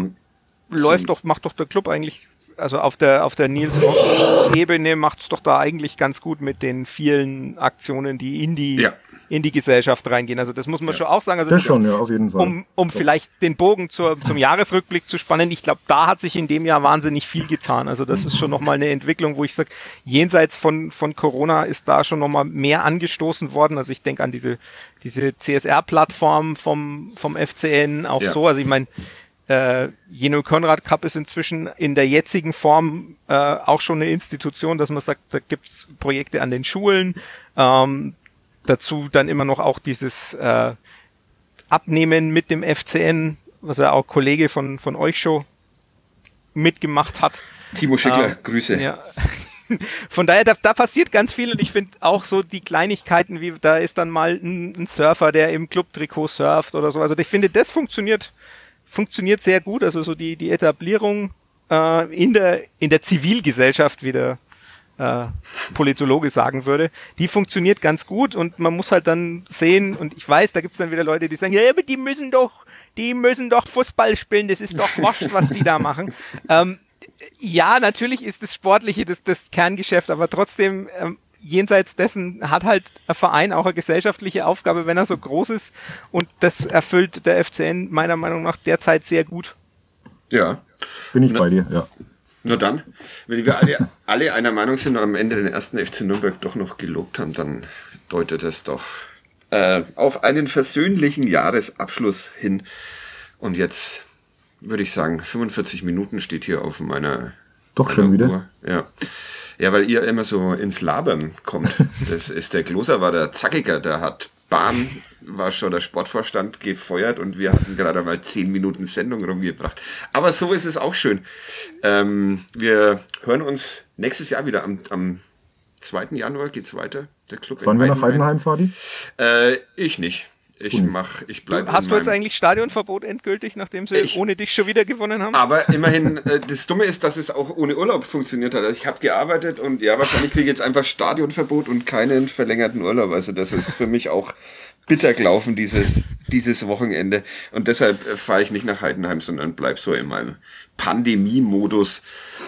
macht doch der Club eigentlich, also auf der Nils-Ross-Ebene macht es doch da eigentlich ganz gut mit den vielen Aktionen, die in die Gesellschaft reingehen. Also das muss man schon auch sagen. Also
das schon, ja, auf jeden Fall.
Um vielleicht den Bogen zum Jahresrückblick zu spannen. Ich glaube, da hat sich in dem Jahr wahnsinnig viel getan. Also das ist schon nochmal eine Entwicklung, wo ich sage, jenseits von Corona ist da schon nochmal mehr angestoßen worden. Also ich denke an diese CSR-Plattform vom FCN auch so. Also ich meine, Jenö Konrad Cup ist inzwischen in der jetzigen Form auch schon eine Institution, dass man sagt, da gibt's Projekte an den Schulen, dazu dann immer noch auch dieses Abnehmen mit dem FCN, was ja auch Kollege von euch schon mitgemacht hat.
Timo Schickler, Grüße.
Ja. Von daher, da passiert ganz viel und ich finde auch so die Kleinigkeiten, wie da ist dann mal ein Surfer, der im Clubtrikot surft oder so. Also ich finde, das funktioniert sehr gut, also so die Etablierung in der Zivilgesellschaft, wie der Politologe sagen würde, die funktioniert ganz gut und man muss halt dann sehen, und ich weiß, da gibt es dann wieder Leute, die sagen, ja, aber die müssen doch Fußball spielen, das ist doch wurscht, was die da machen. Ja, natürlich ist das Sportliche das Kerngeschäft, aber trotzdem jenseits dessen hat halt ein Verein auch eine gesellschaftliche Aufgabe, wenn er so groß ist, und das erfüllt der FCN meiner Meinung nach derzeit sehr gut.
Ja.
Bin ich bei dir, ja.
Nur dann, wenn wir alle einer Meinung sind und am Ende den ersten FC Nürnberg doch noch gelobt haben, dann deutet es doch auf einen versöhnlichen Jahresabschluss hin. Und jetzt würde ich sagen, 45 Minuten steht hier auf meiner
Doch schon wieder?
Uhr. Ja, weil ihr immer so ins Labern kommt. Das ist der Gloser, war der Zackiger, der hat war schon der Sportvorstand gefeuert und wir hatten gerade mal 10 Minuten Sendung rumgebracht. Aber so ist es auch schön. Wir hören uns nächstes Jahr wieder am 2. Januar geht's weiter. Der Club.
Fahren wir nach Heidenheim, Fadi?
Ich nicht. Ich bleibe.
Hast du jetzt eigentlich Stadionverbot endgültig, nachdem sie ohne dich schon wieder gewonnen haben?
Aber immerhin, das Dumme ist, dass es auch ohne Urlaub funktioniert hat. Also ich habe gearbeitet und ja, wahrscheinlich kriege ich jetzt einfach Stadionverbot und keinen verlängerten Urlaub. Also das ist für mich auch bitter gelaufen, dieses Wochenende. Und deshalb fahre ich nicht nach Heidenheim, sondern bleib so in meinem Pandemie-Modus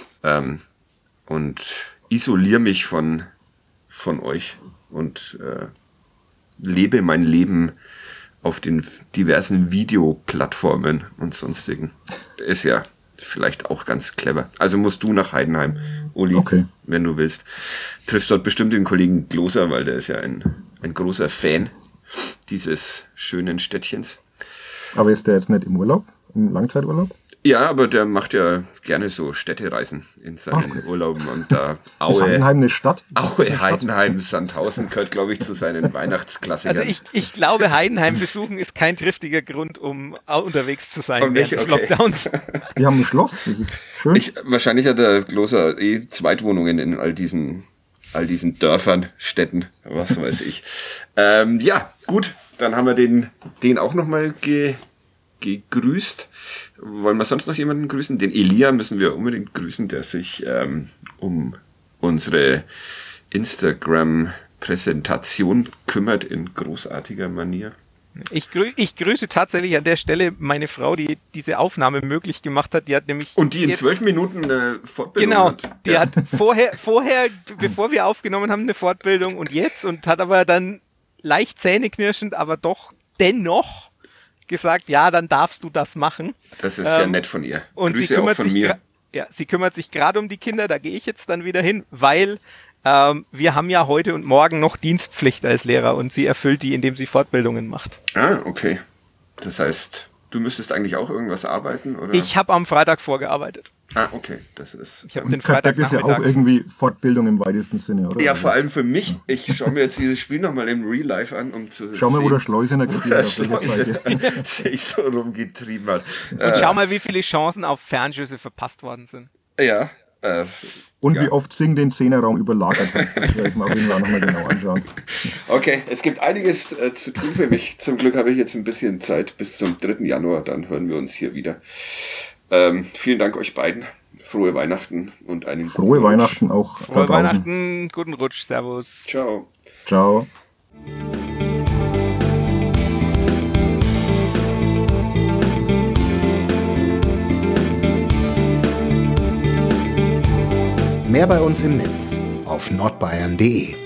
und isoliere mich von euch und lebe mein Leben auf den diversen Videoplattformen und sonstigen. Ist ja vielleicht auch ganz clever. Also musst du nach Heidenheim, Uli, wenn du willst. Triffst dort bestimmt den Kollegen Gloser, weil der ist ja ein großer Fan dieses schönen Städtchens.
Aber ist der jetzt nicht im Urlaub, im Langzeiturlaub?
Ja, aber der macht ja gerne so Städtereisen in seinen Urlauben und da
Ist Heidenheim eine Stadt?
Aue, Heidenheim, Sandhausen gehört, glaube ich, zu seinen Weihnachtsklassikern.
Also ich glaube, Heidenheim besuchen ist kein triftiger Grund, um unterwegs zu sein während des Lockdowns.
Die haben ein Schloss, das ist schön.
Wahrscheinlich hat der Gloser Zweitwohnungen in all diesen Dörfern, Städten, was weiß ich. Ja, gut, dann haben wir den auch nochmal gegrüßt. Wollen wir sonst noch jemanden grüßen? Den Elia müssen wir unbedingt grüßen, der sich um unsere Instagram-Präsentation kümmert in großartiger Manier.
Ich grüße tatsächlich an der Stelle meine Frau, die diese Aufnahme möglich gemacht hat. Die hat nämlich
und die in 12 Minuten eine Fortbildung hat.
Genau, die hat vorher, bevor wir aufgenommen haben, eine Fortbildung und jetzt und hat aber dann leicht zähneknirschend, aber doch dennoch gesagt, ja, dann darfst du das machen.
Das ist ja nett von ihr.
Und
Grüße auch von mir.
Sie kümmert sich gerade um die Kinder, da gehe ich jetzt dann wieder hin, weil wir haben ja heute und morgen noch Dienstpflicht als Lehrer und sie erfüllt die, indem sie Fortbildungen macht.
Ah, okay. Das heißt, du müsstest eigentlich auch irgendwas arbeiten, oder?
Ich habe am Freitag vorgearbeitet.
Ah, okay. Das ist.
Ich habe den Freitag
ist ja auch irgendwie Fortbildung im weitesten Sinne, oder?
Ja, vor allem für mich. Ich schaue mir jetzt dieses Spiel nochmal im Real Life an, um zu
schau mal, wo der Schleusener
sich so rumgetrieben hat.
Und schau mal, wie viele Chancen auf Fernschüsse verpasst worden sind.
Ja.
Und wie oft Sing den Zehnerraum überlagert hat. Das werde ich mal auf jeden Fall nochmal genau anschauen.
Okay, es gibt einiges zu tun für mich. Zum Glück habe ich jetzt ein bisschen Zeit bis zum 3. Januar. Dann hören wir uns hier wieder. Vielen Dank euch beiden. Frohe Weihnachten und einen guten
Frohe Weihnachten auch.
Frohe Weihnachten, guten Rutsch, Servus.
Ciao.
Ciao.
Mehr bei uns im Netz auf nordbayern.de